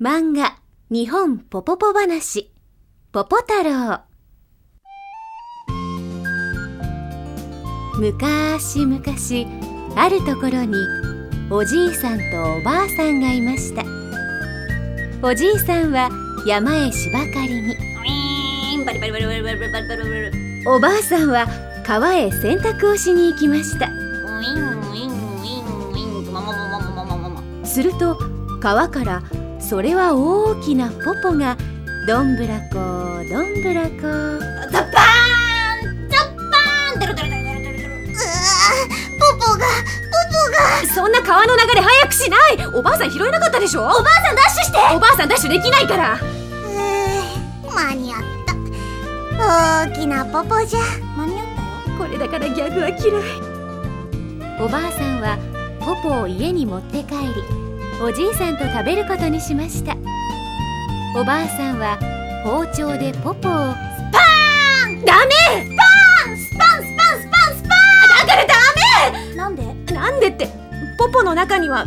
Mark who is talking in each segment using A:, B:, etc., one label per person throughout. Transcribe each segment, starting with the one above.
A: 漫画日本ポポポ話ポポ太郎。むかしむかし、あるところにおじいさんとおばあさんがいました。おじいさんは山へ芝刈りに、おばあさんは川へ洗濯をしに行きました。すると川からそれは大きなポポがどんぶらこどんぶらこ、ザッパーンザッパーン、デルデルデルデルデルデル、
B: ポポが
A: そんな川の流れ早くしない。おばあさん拾えなかったでしょ。おばあさんダッシュして。おばあさんダッシュできないから。
B: 間に合った。大きなポポじゃ。間に合ったよ。
A: これだからギャグは嫌い。おばあさんはポポを家に持って帰り、おじいさんと食べることにしました。おばあさんは包丁でポポをスパーン。ダメ。スパンスパンスパンスパンスパン。だからダメ。
B: なんで
A: って、ポポの中には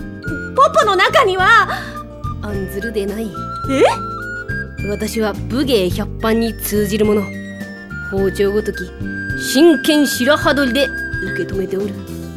C: 案ずるでない。私は武芸百般に通じるもの。包丁ごとき真剣白羽取りで受け止めておる。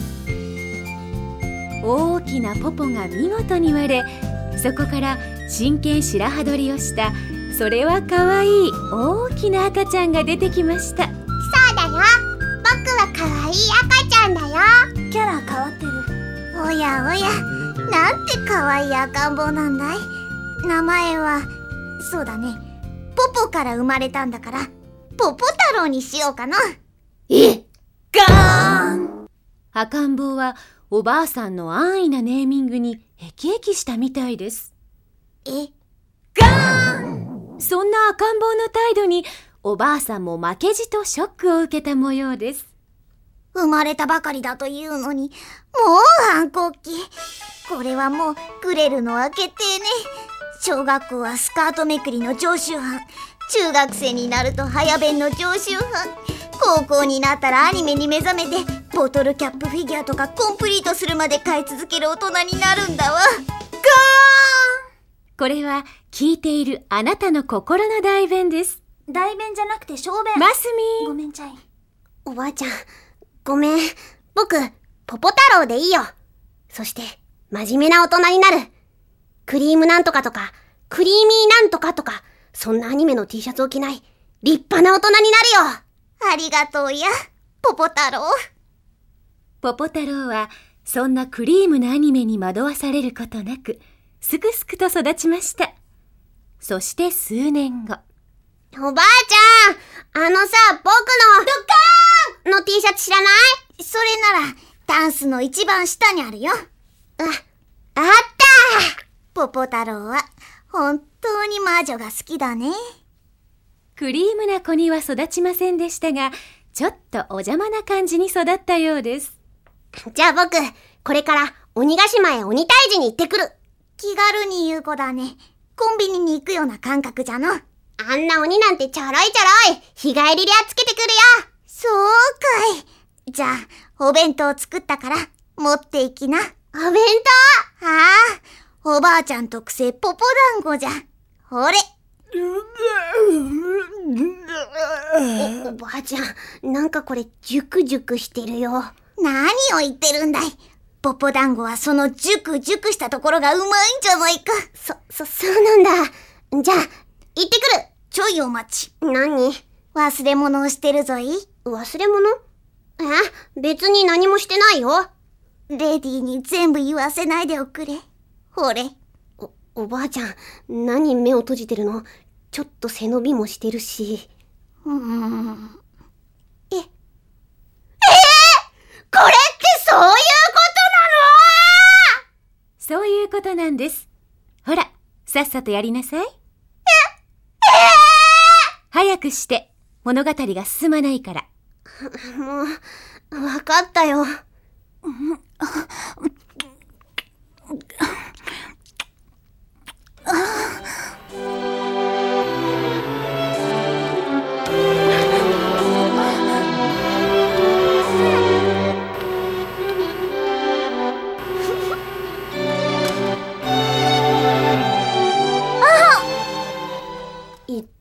A: 大きなポポが見事に割れ、そこから真剣白羽取りをしたそれはかわいい大きな赤ちゃんが出てきました。
B: そうだよ、僕はかわいい赤ちゃんだよ。キャラ変わってる。おやおや、なんてかわいい赤ん坊なんだい。名前はそうだね、ポポから生まれたんだからポポ太郎にしようかな。
A: ガーン。赤ん坊はおばあさんの安易なネーミングにへきへきしたみたいです。ガーン。そんな赤ん坊の態度におばあさんも負けじとショックを受けた模様です。
B: 生まれたばかりだというのに、もう反抗期。これはもうグレるのは決定ね。小学校はスカートめくりの常習犯、中学生になると早弁の常習犯、高校になったらアニメに目覚めてボトルキャップフィギュアとかコンプリートするまで買い続ける大人になるんだわ。ガーン。
A: これは聞いているあなたの心の代弁です。
B: 代弁じゃなくて小弁。
A: マスミン。
B: ごめんちゃい。
D: おばあちゃん、ごめん。僕、ポポ太郎でいいよ。そして、真面目な大人になる。クリームなんとかとか、クリーミーなんとかとか、そんなアニメの T シャツを着ない、立派な大人になるよ。
B: ありがとうや、ポポ太郎。
A: ポポ太郎は、そんなクリームなアニメに惑わされることなく、すくすくと育ちました。そして数年後。
D: おばあちゃん、僕の、ドッカーンの T シャツ知らない？
B: それなら、タンスの一番下にあるよ。
D: あったー。
B: ポポ太郎は、本当に魔女が好きだね。
A: クリームな子には育ちませんでしたが、ちょっとお邪魔な感じに育ったようです。
D: じゃあ僕、これから鬼ヶ島へ鬼退治に行ってくる。
B: 気軽に言う子だね。コンビニに行くような感覚じゃの。
D: あんな鬼なんてちょろいちょろい。日帰りでやっつけてくるよ。
B: そうかい。じゃあ、お弁当作ったから、持っていきな。
D: お弁当？
B: ああ、おばあちゃん特製ポポ団子じゃ。ほれ。
D: おばあちゃん、なんかこれ、ジュクジュクしてるよ。
B: 何を言ってるんだい。ポポ団子はそのジュクジュクしたところがうまいんじゃないか。
D: そうなんだ。じゃあ、行ってくる。
B: ちょいお待ち。
D: 何？
B: 忘れ物をしてるぞい。
D: 忘れ物？別に何もしてないよ。
B: レディーに全部言わせないでおくれ。ほれ。
D: おばあちゃん、何目を閉じてるの？ちょっと背伸びもしてるし。これってそういうことなの？
A: そういうことなんです。ほら、さっさとやりなさい。早くして、物語が進まないから。
D: もう、わかったよ。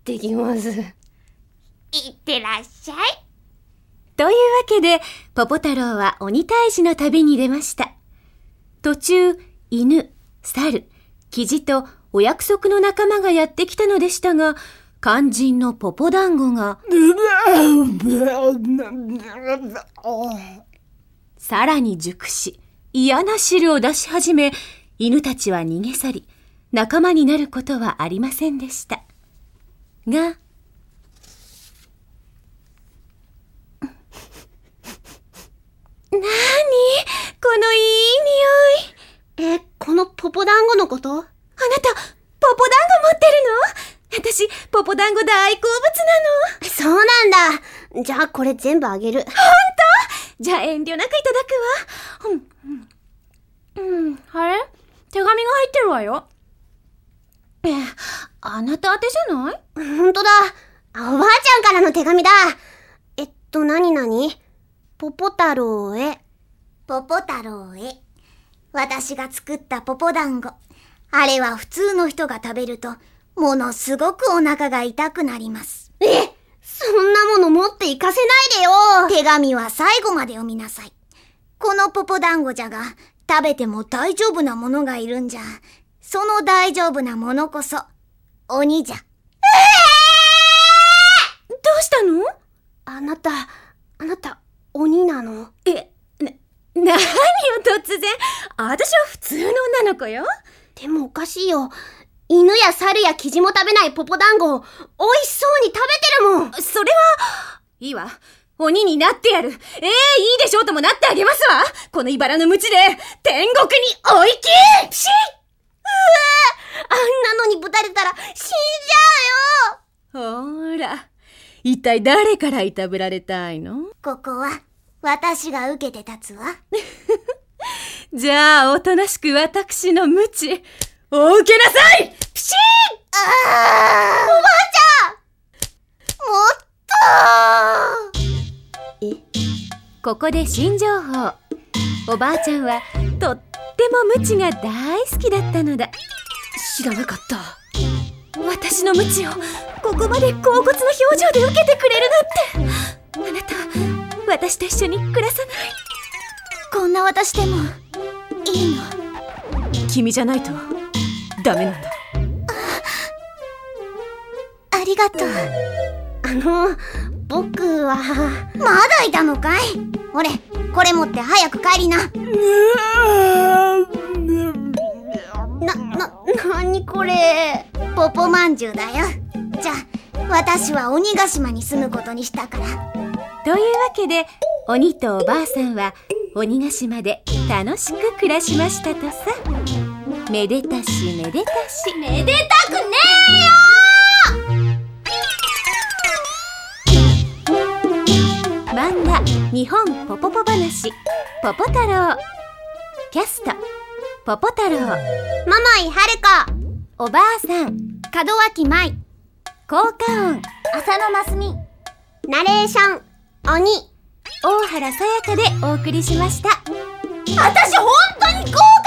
C: ってきます。
B: いってらっしゃい。
A: というわけで、ポポ太郎は鬼退治の旅に出ました。途中、犬、猿、キジとお約束の仲間がやってきたのでしたが、肝心のポポ団子がさらに熟し、嫌な汁を出し始め、犬たちは逃げ去り、仲間になることはありませんでした。が、なーに、このいい匂い。
D: このポポ団子のこと？
A: あなた、ポポ団子持ってるの？私、ポポ団子大好物
D: そうなんだ。じゃあこれ全部あげる。
A: ほんと？じゃあ遠慮なくいただくわ。あれ？手紙が入ってるわよ。あなた宛てじゃない？
D: ほんとだ。おばあちゃんからの手紙だ。なに？ポポ太郎へ。
B: ポポ太郎へ。私が作ったポポ団子。あれは普通の人が食べると、ものすごくお腹が痛くなります。
D: そんなもの持っていかせないでよ。
B: 手紙は最後まで読みなさい。このポポ団子じゃが、食べても大丈夫なものがいるんじゃ。その大丈夫なものこそ、鬼じゃ。
A: どうしたの？
D: あなた、鬼なの？
A: なによ突然。私は普通の女の子よ。
D: でもおかしいよ。犬や猿やキジも食べないポポ団子を美味しそうに食べてるもん。
A: それは、いいわ。鬼になってやる。いいでしょうともなってあげますわ。この茨の鞭で天国にお行き。プシッ。
D: あんなのにぶたれたら死んじゃうよ。
A: ほーら、一体誰からいたぶられたいの？
B: ここは私が受けて立つわ。
A: じゃあおとなしく私の鞭お受けなさい。プシッ。
B: おばあちゃん、もっと。
A: ここで新情報。おばあちゃんはとっても鞭が大好きだったのだ。
C: 知らなかった。
A: 私の鞭をここまで恍惚の表情で受けてくれるなんて。あなた、私と一緒に暮らさない？
B: こんな私でもいいの？
A: 君じゃないとダメなんだ。
B: ありがとう。
D: 僕は
B: まだいたのかい？俺、これ持って早く帰りな。
D: なにこれ？
B: ポポまんじゅうだよ。じゃあ、私は鬼ヶ島に住むことにしたから。
A: というわけで、鬼とおばあさんは鬼ヶ島で楽しく暮らしましたとさ。めでたしめでたし。
B: めでたくね
A: 漫画日本ポポポ話ポポ太郎。キャストポポ太郎、
D: 桃井春子、
A: おばあさん
B: 門脇舞、
A: 効果音
B: 浅野真澄、
D: ナレーション鬼、
A: 大原さやかでお送りしました。
B: 私本当に